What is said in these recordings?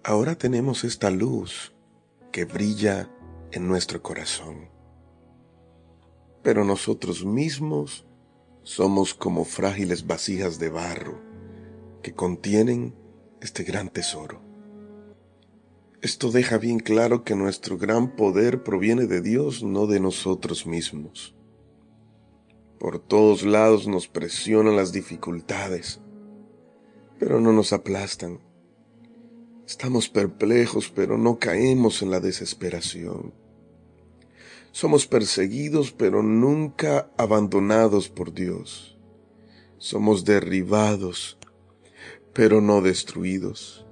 Ahora tenemos esta luz que brilla en nuestro corazón. Pero nosotros mismos somos como frágiles vasijas de barro que contienen este gran tesoro. Esto deja bien claro que nuestro gran poder proviene de Dios, no de nosotros mismos. Por todos lados nos presionan las dificultades, pero no nos aplastan. Estamos perplejos, pero no caemos en la desesperación. Somos perseguidos, pero nunca abandonados por Dios. Somos derribados, pero no destruidos.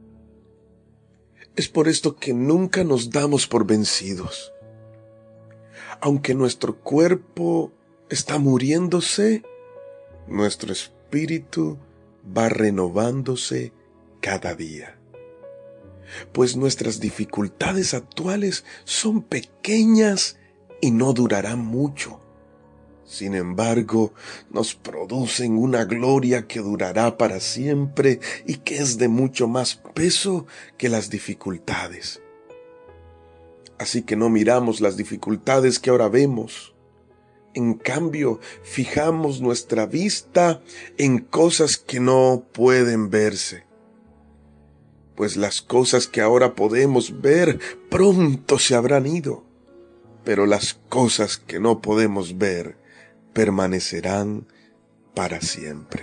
Es por esto que nunca nos damos por vencidos. Aunque nuestro cuerpo está muriéndose, nuestro espíritu va renovándose cada día. Pues nuestras dificultades actuales son pequeñas y no durarán mucho. Sin embargo, nos producen una gloria que durará para siempre y que es de mucho más peso que las dificultades. Así que no miramos las dificultades que ahora vemos. En cambio, fijamos nuestra vista en cosas que no pueden verse. Pues las cosas que ahora podemos ver pronto se habrán ido, pero las cosas que no podemos ver permanecerán para siempre.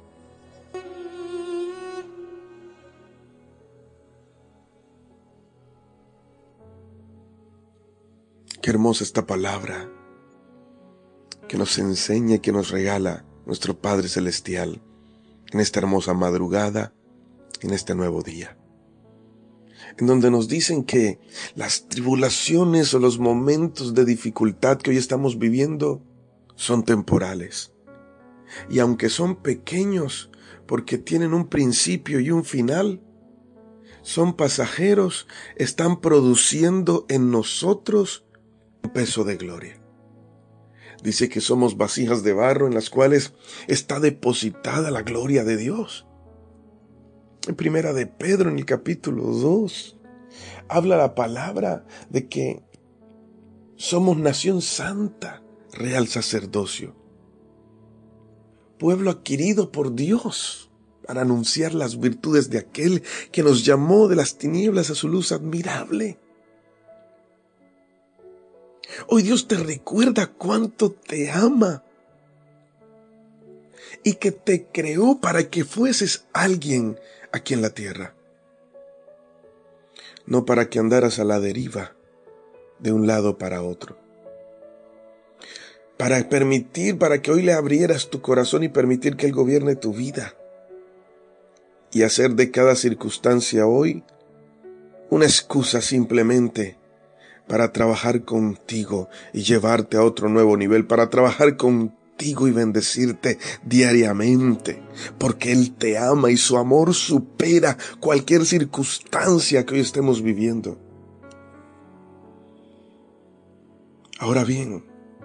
Qué hermosa esta palabra que nos enseña y que nos regala nuestro Padre Celestial en esta hermosa madrugada, en este nuevo día, en donde nos dicen que las tribulaciones o los momentos de dificultad que hoy estamos viviendo son temporales. Y aunque son pequeños, porque tienen un principio y un final, son pasajeros, están produciendo en nosotros un peso de gloria. Dice que somos vasijas de barro en las cuales está depositada la gloria de Dios. En Primera de Pedro, en el capítulo 2, habla la palabra de que somos nación santa, real sacerdocio, pueblo adquirido por Dios para anunciar las virtudes de aquel que nos llamó de las tinieblas a su luz admirable. Hoy Dios te recuerda cuánto te ama y que te creó para que fueses alguien aquí en la tierra, no para que andaras a la deriva de un lado para otro. Para que hoy le abrieras tu corazón y permitir que Él gobierne tu vida. Y hacer de cada circunstancia hoy una excusa simplemente para trabajar contigo y llevarte a otro nuevo nivel, para trabajar contigo y bendecirte diariamente, porque Él te ama y su amor supera cualquier circunstancia que hoy estemos viviendo. Ahora bien,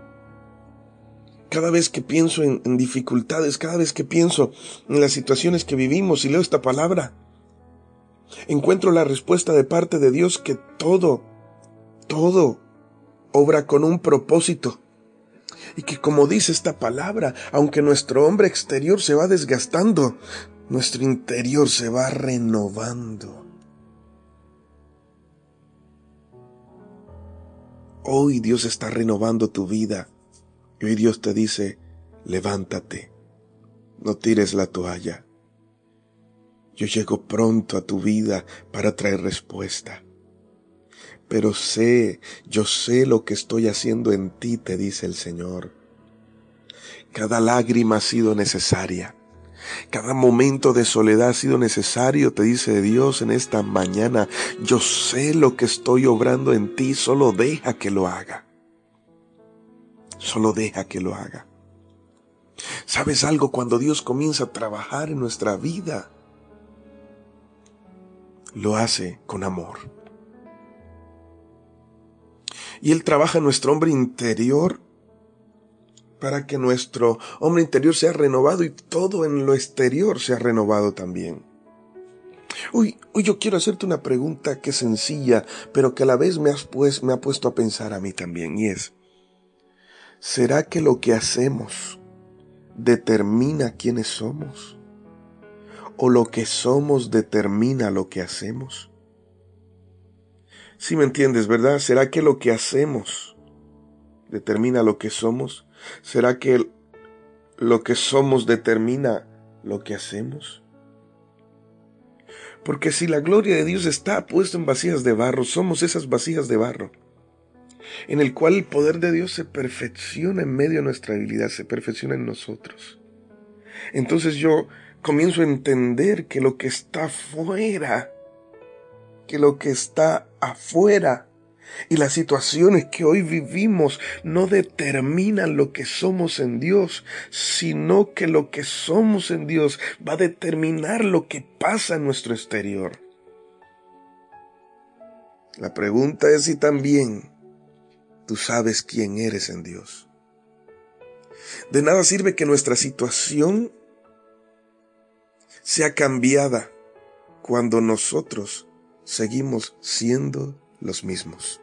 cada vez que pienso en dificultades, cada vez que pienso en las situaciones que vivimos y leo esta palabra, encuentro la respuesta de parte de Dios que todo obra con un propósito. Y que como dice esta palabra, aunque nuestro hombre exterior se va desgastando, nuestro interior se va renovando. Hoy Dios está renovando tu vida. Y hoy Dios te dice, levántate, no tires la toalla. Yo llego pronto a tu vida para traer respuesta. Pero yo sé lo que estoy haciendo en ti, te dice el Señor. Cada lágrima ha sido necesaria. Cada momento de soledad ha sido necesario, te dice Dios en esta mañana. Yo sé lo que estoy obrando en ti, solo deja que lo haga. Solo deja que lo haga. ¿Sabes algo? Cuando Dios comienza a trabajar en nuestra vida, lo hace con amor. Y Él trabaja en nuestro hombre interior para que nuestro hombre interior sea renovado y todo en lo exterior sea renovado también. Hoy yo quiero hacerte una pregunta que es sencilla, pero que a la vez me ha puesto a pensar a mí también, y es, ¿será que lo que hacemos determina quiénes somos? ¿O lo que somos determina lo que hacemos? ¿Sí me entiendes, verdad? ¿Será que lo que hacemos determina lo que somos? ¿Será que lo que somos determina lo que hacemos? Porque si la gloria de Dios está puesta en vasijas de barro, somos esas vasijas de barro, en el cual el poder de Dios se perfecciona en medio de nuestra habilidad, se perfecciona en nosotros. Entonces yo comienzo a entender que lo que está afuera y las situaciones que hoy vivimos no determinan lo que somos en Dios, sino que lo que somos en Dios va a determinar lo que pasa en nuestro exterior. La pregunta es si también tú sabes quién eres en Dios. De nada sirve que nuestra situación sea cambiada cuando nosotros seguimos siendo los mismos.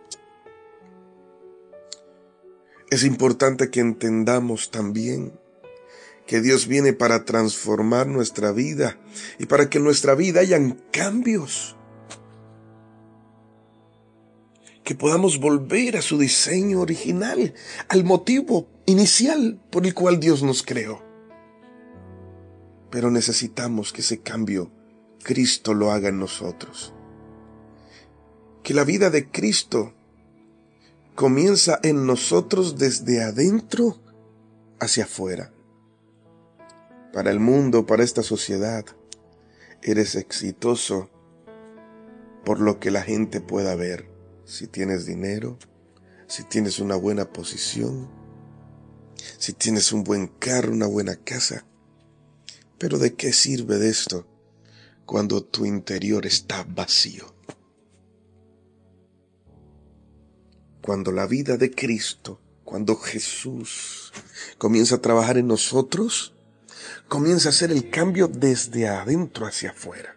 Es importante que entendamos también que Dios viene para transformar nuestra vida y para que en nuestra vida hayan cambios, que podamos volver a su diseño original, al motivo inicial por el cual Dios nos creó. Pero necesitamos que ese cambio Cristo lo haga en nosotros. Que la vida de Cristo comienza en nosotros desde adentro hacia afuera. Para el mundo, para esta sociedad, eres exitoso por lo que la gente pueda ver. Si tienes dinero, si tienes una buena posición, si tienes un buen carro, una buena casa. Pero ¿de qué sirve de esto cuando tu interior está vacío? Cuando la vida de Cristo, cuando Jesús comienza a trabajar en nosotros, comienza a hacer el cambio desde adentro hacia afuera.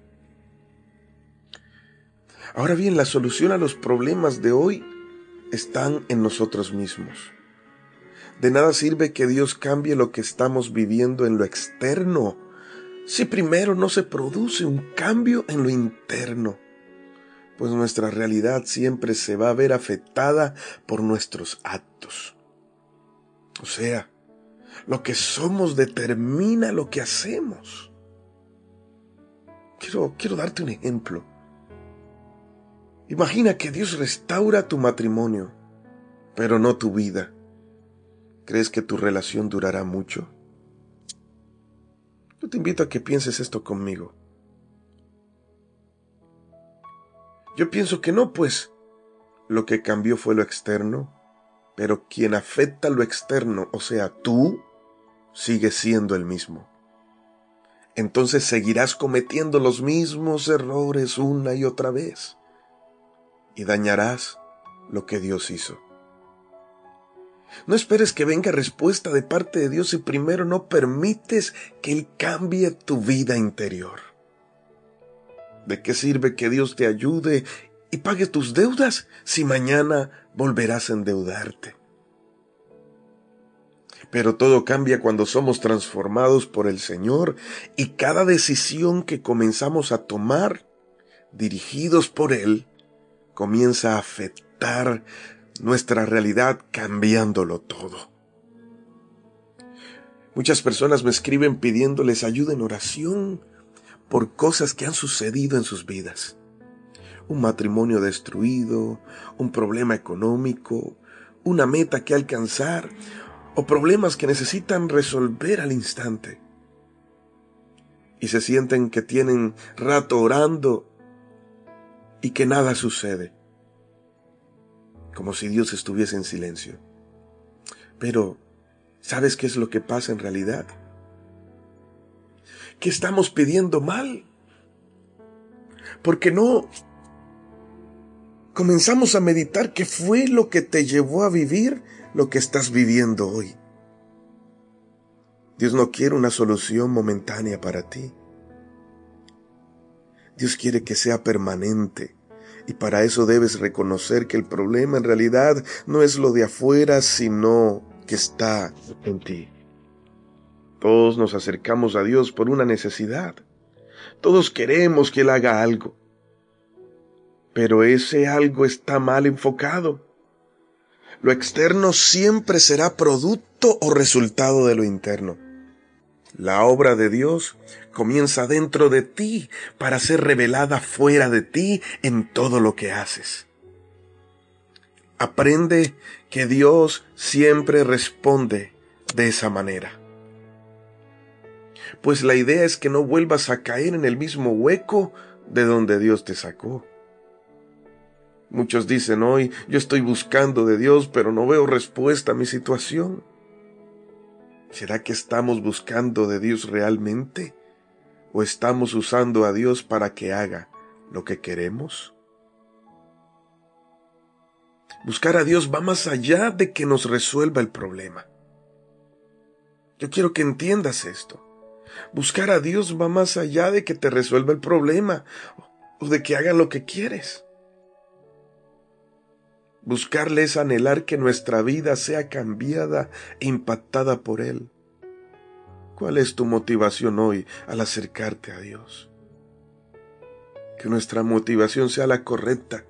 Ahora bien, la solución a los problemas de hoy están en nosotros mismos. De nada sirve que Dios cambie lo que estamos viviendo en lo externo, si primero no se produce un cambio en lo interno. Pues nuestra realidad siempre se va a ver afectada por nuestros actos. O sea, lo que somos determina lo que hacemos. Quiero darte un ejemplo. Imagina que Dios restaura tu matrimonio, pero no tu vida. ¿Crees que tu relación durará mucho? Yo te invito a que pienses esto conmigo. Yo pienso que no, pues lo que cambió fue lo externo, pero quien afecta lo externo, o sea, tú, sigue siendo el mismo. Entonces seguirás cometiendo los mismos errores una y otra vez y dañarás lo que Dios hizo. No esperes que venga respuesta de parte de Dios si primero no permites que Él cambie tu vida interior. ¿De qué sirve que Dios te ayude y pague tus deudas si mañana volverás a endeudarte? Pero todo cambia cuando somos transformados por el Señor y cada decisión que comenzamos a tomar, dirigidos por Él, comienza a afectar nuestra realidad cambiándolo todo. Muchas personas me escriben pidiéndoles ayuda en oración por cosas que han sucedido en sus vidas. Un matrimonio destruido, un problema económico, una meta que alcanzar o problemas que necesitan resolver al instante. Y se sienten que tienen rato orando y que nada sucede, como si Dios estuviese en silencio. Pero, ¿sabes qué es lo que pasa en realidad? Que estamos pidiendo mal, porque no comenzamos a meditar qué fue lo que te llevó a vivir lo que estás viviendo hoy. Dios no quiere una solución momentánea para ti. Dios quiere que sea permanente. Y para eso debes reconocer que el problema en realidad no es lo de afuera, sino que está en ti. Todos nos acercamos a Dios por una necesidad. Todos queremos que Él haga algo. Pero ese algo está mal enfocado. Lo externo siempre será producto o resultado de lo interno. La obra de Dios comienza dentro de ti para ser revelada fuera de ti en todo lo que haces. Aprende que Dios siempre responde de esa manera. Pues la idea es que no vuelvas a caer en el mismo hueco de donde Dios te sacó. Muchos dicen hoy, yo estoy buscando de Dios, pero no veo respuesta a mi situación. ¿Será que estamos buscando de Dios realmente? ¿O estamos usando a Dios para que haga lo que queremos? Buscar a Dios va más allá de que nos resuelva el problema. Yo quiero que entiendas esto. Buscar a Dios va más allá de que te resuelva el problema o de que haga lo que quieres. Buscarle es anhelar que nuestra vida sea cambiada e impactada por Él. ¿Cuál es tu motivación hoy al acercarte a Dios? Que nuestra motivación sea la correcta,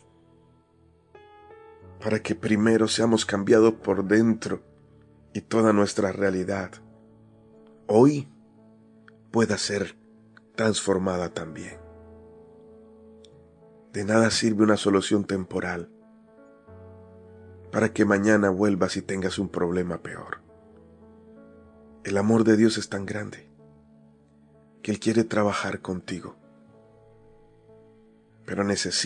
para que primero seamos cambiados por dentro y toda nuestra realidad hoy pueda ser transformada también. De nada sirve una solución temporal para que mañana vuelvas y tengas un problema peor. El amor de Dios es tan grande que Él quiere trabajar contigo. Pero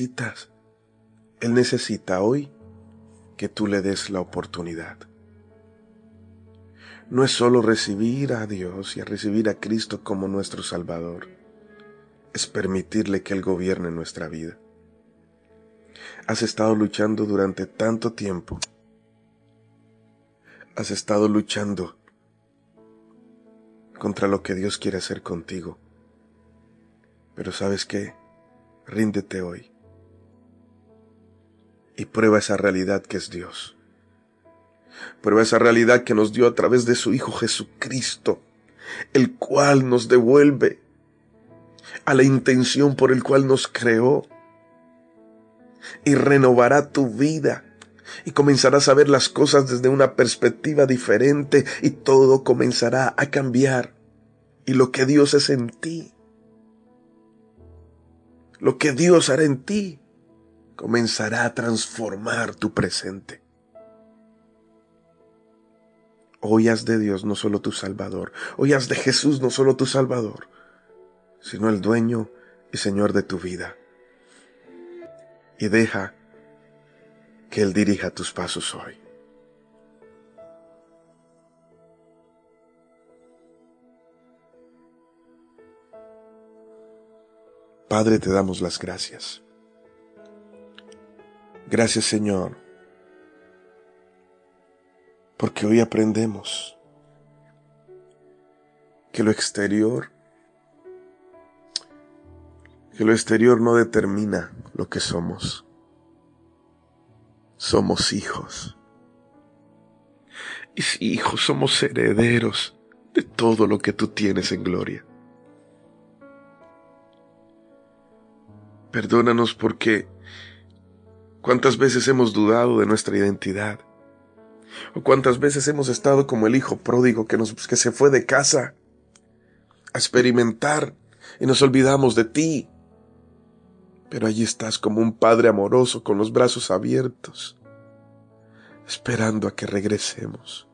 Él necesita hoy que tú le des la oportunidad. No es solo recibir a Dios y a recibir a Cristo como nuestro Salvador. Es permitirle que Él gobierne nuestra vida. Has estado luchando durante tanto tiempo. Has estado luchando contra lo que Dios quiere hacer contigo. Pero ¿sabes qué? Ríndete hoy y prueba esa realidad que es Dios. Prueba esa realidad que nos dio a través de su Hijo Jesucristo, el cual nos devuelve a la intención por el cual nos creó y renovará tu vida. Y comenzarás a ver las cosas desde una perspectiva diferente y todo comenzará a cambiar. Y lo que Dios es en ti, lo que Dios hará en ti, comenzará a transformar tu presente. Hoy haz de Dios no solo tu Salvador, hoy haz de Jesús no solo tu Salvador, sino el dueño y Señor de tu vida. Y deja que Él dirija tus pasos hoy. Padre, te damos las gracias. Gracias, Señor, porque hoy aprendemos que lo exterior no determina lo que somos. Somos hijos. Y si hijos, somos herederos de todo lo que tú tienes en gloria. Perdónanos porque cuántas veces hemos dudado de nuestra identidad. O cuántas veces hemos estado como el hijo pródigo que se fue de casa a experimentar y nos olvidamos de ti. Pero allí estás como un padre amoroso con los brazos abiertos, esperando a que regresemos.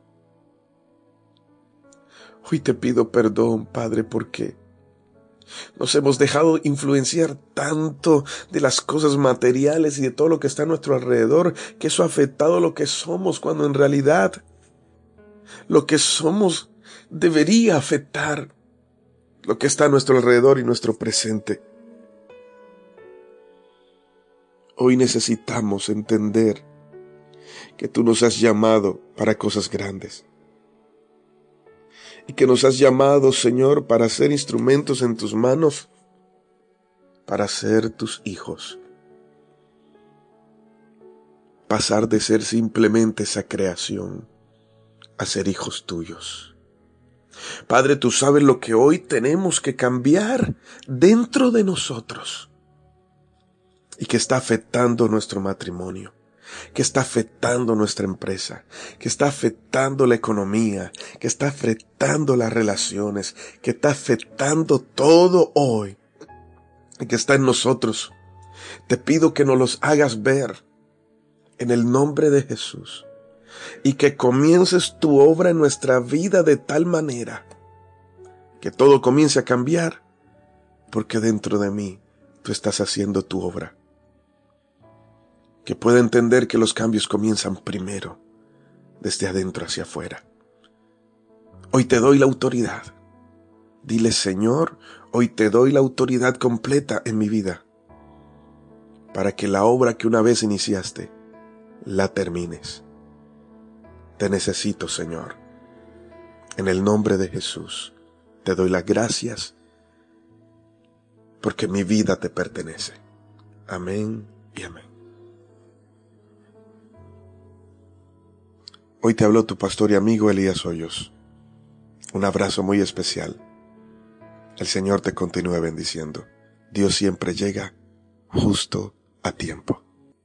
Hoy te pido perdón, Padre, porque nos hemos dejado influenciar tanto de las cosas materiales y de todo lo que está a nuestro alrededor, que eso ha afectado lo que somos, cuando en realidad lo que somos debería afectar lo que está a nuestro alrededor y nuestro presente. Hoy necesitamos entender que tú nos has llamado para cosas grandes. Y que nos has llamado, Señor, para ser instrumentos en tus manos, para ser tus hijos. Pasar de ser simplemente esa creación a ser hijos tuyos. Padre, tú sabes lo que hoy tenemos que cambiar dentro de nosotros y que está afectando nuestro matrimonio, que está afectando nuestra empresa, que está afectando la economía, que está afectando las relaciones, que está afectando todo hoy y que está en nosotros. Te pido que nos los hagas ver en el nombre de Jesús y que comiences tu obra en nuestra vida de tal manera que todo comience a cambiar, porque dentro de mí tú estás haciendo tu obra. Que pueda entender que los cambios comienzan primero, desde adentro hacia afuera. Hoy te doy la autoridad. Dile, Señor, hoy te doy la autoridad completa en mi vida, para que la obra que una vez iniciaste, la termines. Te necesito, Señor. En el nombre de Jesús, te doy las gracias, porque mi vida te pertenece. Amén y amén. Hoy te habló tu pastor y amigo Elías Hoyos. Un abrazo muy especial. El Señor te continúe bendiciendo. Dios siempre llega justo a tiempo.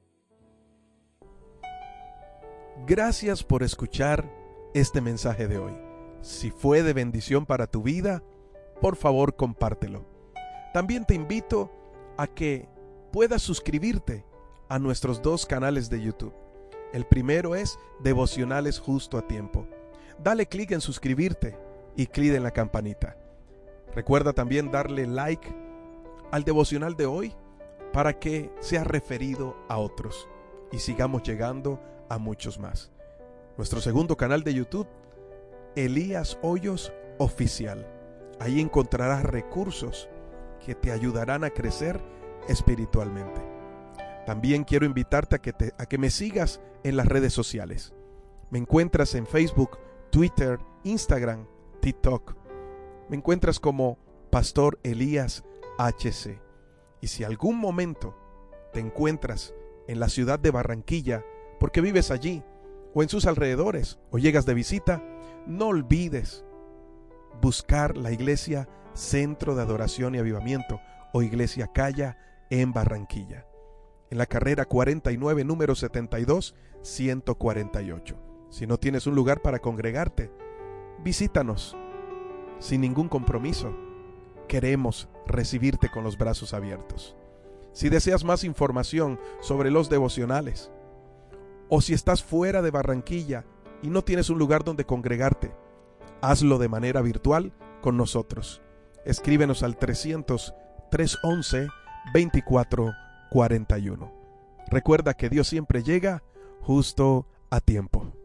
Gracias por escuchar este mensaje de hoy. Si fue de bendición para tu vida, por favor compártelo. También te invito a que puedas suscribirte a nuestros 2 canales de YouTube. El primero es Devocionales Justo a Tiempo. Dale clic en suscribirte y clic en la campanita. Recuerda también darle like al devocional de hoy para que sea referido a otros y sigamos llegando a muchos más. Nuestro segundo canal de YouTube, Elías Hoyos Oficial. Ahí encontrarás recursos que te ayudarán a crecer espiritualmente. También quiero invitarte a que me sigas en las redes sociales. Me encuentras en Facebook, Twitter, Instagram, TikTok. Me encuentras como Pastor Elías HC. Y si algún momento te encuentras en la ciudad de Barranquilla, porque vives allí o en sus alrededores o llegas de visita, no olvides buscar la iglesia Centro de Adoración y Avivamiento o Iglesia Calla en Barranquilla, en la carrera 49, número 72, 148. Si no tienes un lugar para congregarte, visítanos sin ningún compromiso. Queremos recibirte con los brazos abiertos. Si deseas más información sobre los devocionales, o si estás fuera de Barranquilla y no tienes un lugar donde congregarte, hazlo de manera virtual con nosotros. Escríbenos al 300-311-2441. Recuerda que Dios siempre llega justo a tiempo.